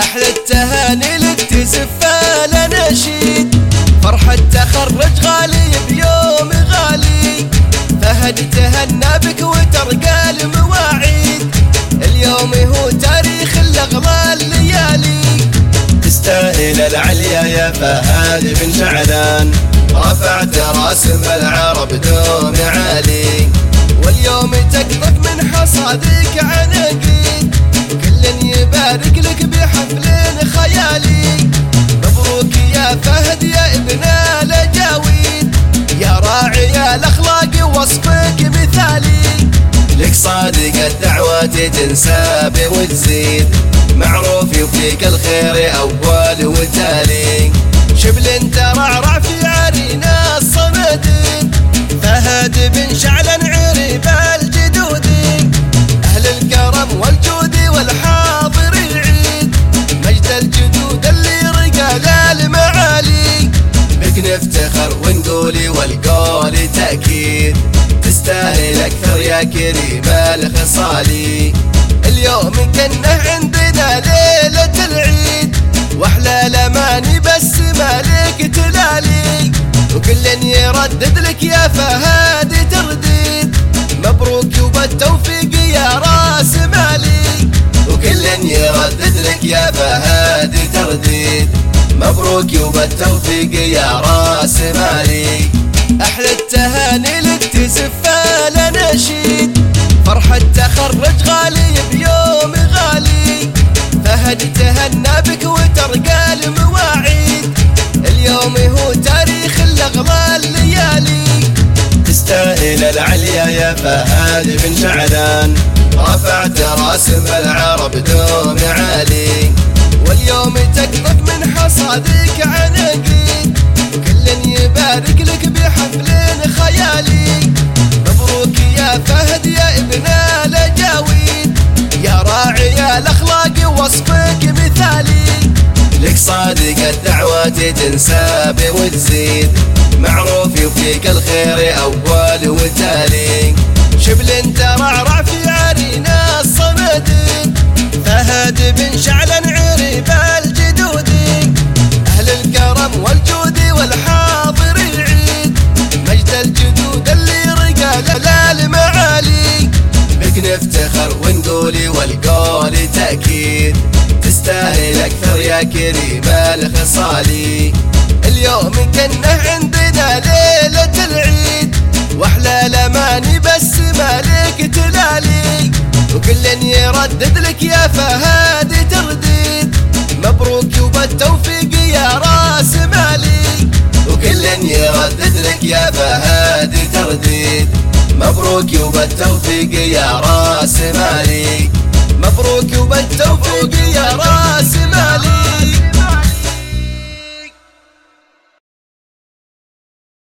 أحلى التهاني لك تزفى لنشيد، فرحة تخرج غالي بيوم غالي، فهد تهنى بك وترقى المواعيد، اليوم هو تاريخ الأغلى الليالي. تستاهل العليا يا فهد بن شعلان، رفعت راسم العرب دوم عالي، واليوم تقطف من حصادك عناقيد، كل يبارك لك بحفل خيالي. مبروك يا فهد يا ابن الأجاويد، يا راعي الأخلاق وصفك مثالي، لك صادق الدعوات تنساب وتزيد، معروف يفيك الخير أول وتالي. شبل ترعرع في عرينا الصمدين، فهد بن شعلان عريب الجدودين، أهل الكرم والجود والحاضر العيد، مجد الجدود اللي رقى المعالي. بك نفتخر ونقولي والقول تأكيد، تستاهل أكثر يا كريم الخصالي. اليوم كنه عندنا ليلة العيد، واحلى الاماني بس مالك تلالي، وكل يردد لك يا فهد ترديد، مبروك وبالتوفيق يا راس مالي، وكل يردد لك يا فهد ترديد، مبروك وبالتوفيق يا راس مالي. أحلى التهاني لك تزفى لنشيد، فرحة تخرج غالي بيوم غالي، فهد تهنى بك وترقى المواعيد، اليوم هو تاريخ الأغلى الليالي. تستاهل العليا يا فهد بن شعلان، رفعت راسم العرب دوم عالي، واليوم تقطف من حصادك عناقيد، كل يبارك لك بحفل خيالي. مبروك يا فهد يا ابن الأجاويد، يا راعي الأخلاق وصفك مثالي، لك صادق الدعوات تنساب وتزيد، معروف يفيك الخير أول وتالي. شبل ترعرع في عرينا الصمدين، فهد بن شعلان عريب الجدودين، أهل الكرم والجود والحاضر العيد، مجد الجدود اللي رقى المعالي. بك نفتخر ونقولي والقول تأكيد، تستاهل أكثر يا كريم الخصالي. اليوم كنه عندنا ليلة العيد، واحلى الاماني بس مالك تلالي، وكل يردد لك يا فهد ترديد، مبروك وبالتوفيق يا راس مالي، وكل يردد لك يا فهد ترديد، مبروك وبالتوفيق يا راس مالي. مبروك وبالتوفيق يا راس